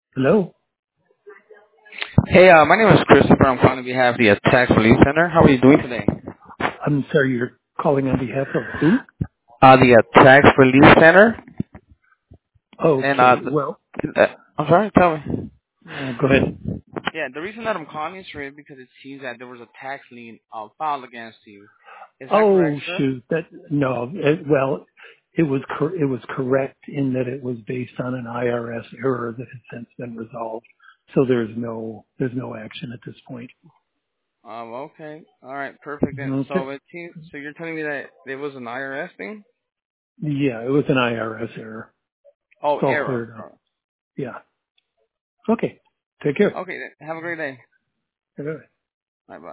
Hello? Hey, my name is Christopher. I'm calling on behalf of the Tax Relief Center. How are you doing today? I'm sorry, you're calling on behalf of who? The Tax Relief Center. And Okay, well, I'm sorry, tell me. go ahead. Yeah, the reason that I'm calling is for it because it seems that there was a tax lien filed against you. Is that correct, Oh, sir? shoot, no, well, it was correct in that it was based on an IRS error that has since been resolved. So there's no action at this point. Okay. All right, perfect. Then, Okay. so you're telling me that it was an IRS thing? Yeah, it was an IRS error. Oh, It's all error. cleared up. Yeah. Okay. Take care. Okay, then. Have a great day. Bye. Bye bye.